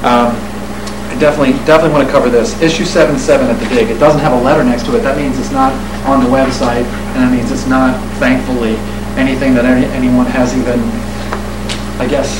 I definitely want to cover this. Issue 7.7 at the dig. It doesn't have a letter next to it. That means it's not on the website, and that means it's not, thankfully, anything that anyone has even, I guess,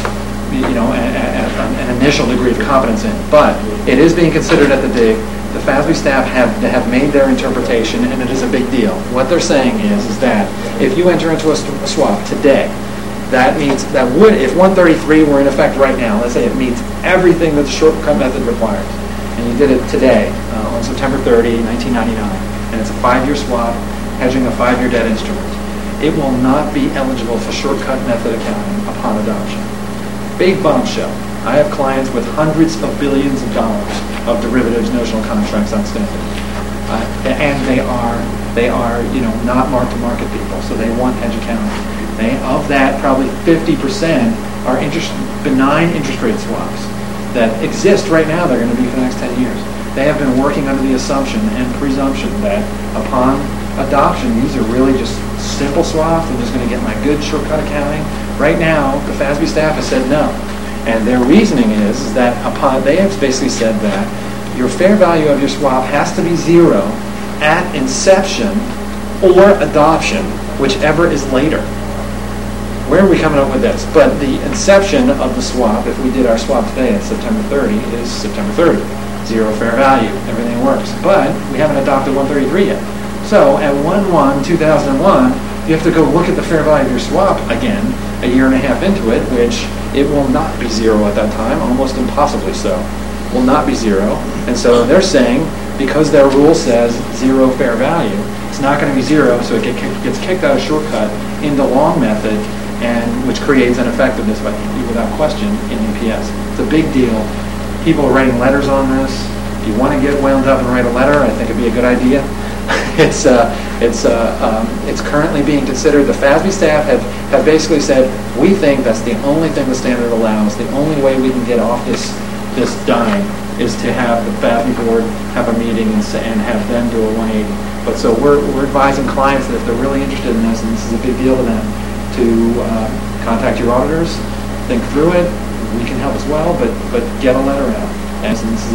an initial degree of competence in. But it is being considered at the dig. The FASB staff have made their interpretation, and it is a big deal. What they're saying is that if you enter into a swap today, that means that if 133 were in effect right now, let's say it meets everything that the shortcut method requires, and you did it today on September 30, 1999, and it's a 5-year swap hedging a 5-year debt instrument, it will not be eligible for shortcut method accounting upon adoption. Big bombshell. I have clients with hundreds of billions of dollars of derivatives notional contracts outstanding, and they are not mark-to-market people, so they want hedge accounting. Of that, probably 50% are benign interest rate swaps that exist right now. They're going to be for the next 10 years. They have been working under the assumption and presumption that upon adoption, these are really just simple swaps. I'm just going to get my good shortcut accounting. Right now, the FASB staff has said no. And their reasoning is that they have basically said that your fair value of your swap has to be zero at inception or adoption, whichever is later. Where are we coming up with this? But the inception of the swap, if we did our swap today at September 30, is September 30. Zero fair value. Everything works. But we haven't adopted 133 yet. So at 1/1/2001, you have to go look at the fair value of your swap again, a year and a half into it, which it will not be zero at that time, almost impossibly so. Will not be zero. And so they're saying, because their rule says zero fair value, it's not going to be zero, so it gets kicked out of shortcut into long method, and which creates an effectiveness without question in EPS. It's a big deal. People are writing letters on this. If you want to get wound up and write a letter, I think it'd be a good idea. It's currently being considered. The FASB staff have basically said, we think that's the only thing the standard allows. The only way we can get off this dime is to have the FASB board have a meeting and have them do a 180. But so we're advising clients that if they're really interested in this, and this is a big deal to them, to contact your auditors, think through it. We can help as well, but get a letter out. And this is